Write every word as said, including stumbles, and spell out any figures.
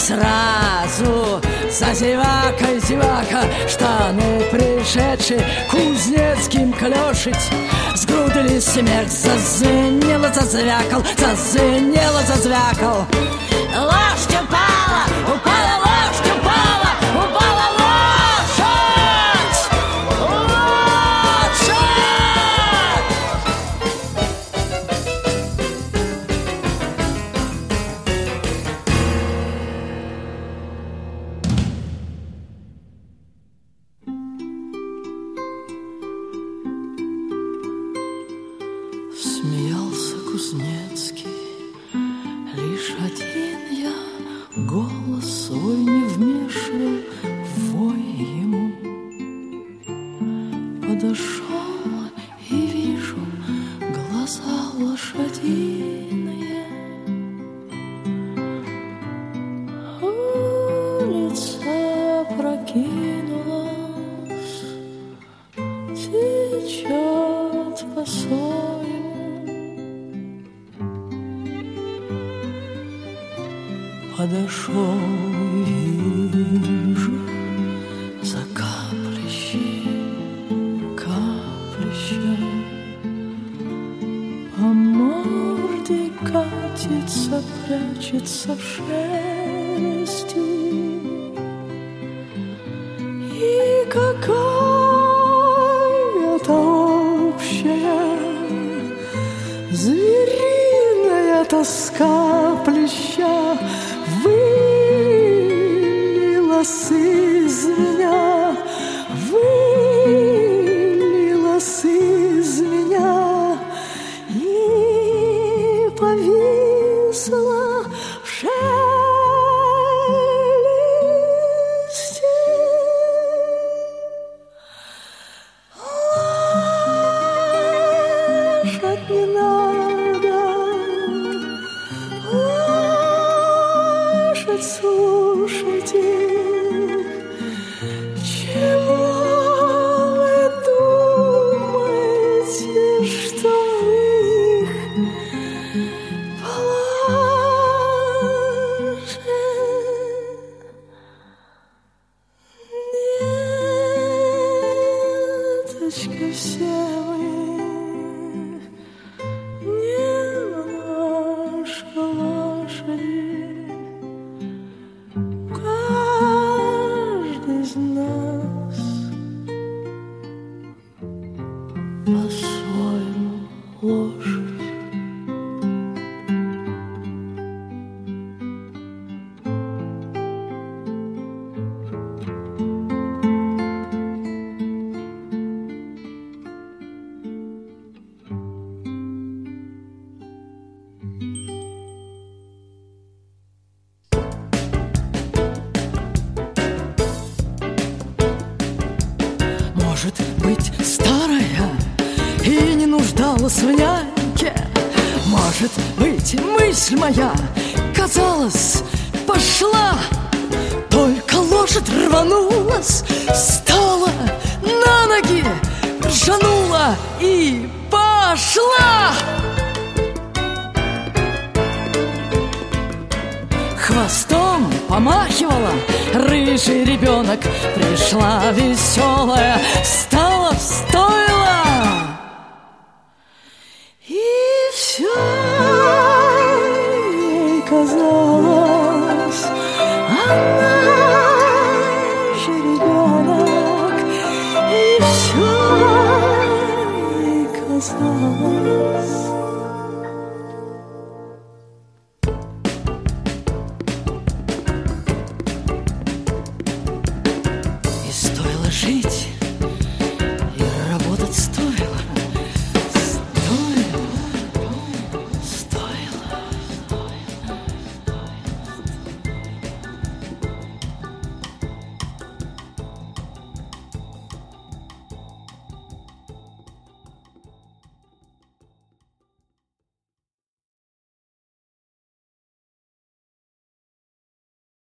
сразу за зевакой зевака. Штаны пришедшие кузнецким клешить, сгрудились смех, зазвенело, зазвякал, зазвенело, зазвякал. Лошадь упала, упала лошадь, упала, упала лошадь, лошадь. Смеялся Кузнецкий, лишь один я, голос свой не вмешивал в вой ему. Подошел и вижу глаза лошадиные, улица прокинулась, течет по сою. Подошел, вижу, за каплищи, каплища, по морде катится, прячется в шерсти. И какая-то общая звериная тоска плеща вылилась из меня, вылилась из меня и повисла в шелесте. Лошадь не надо, лошадь, слушайте, чего вы думаете, что вы их положите? Деточки все вы, немножко лошади, каждый из нас по-своему лошадь. Может быть, старая и не нуждалась в няньке. Может быть, мысль моя, казалось, пошла. Только лошадь рванулась, встала на ноги, ржанула и пошла. Хвостом помахивала, рыжий ребенок. Пришла веселая, стала в стойло. И все ей казалось, она же ребенок. И все ей казалось. Жить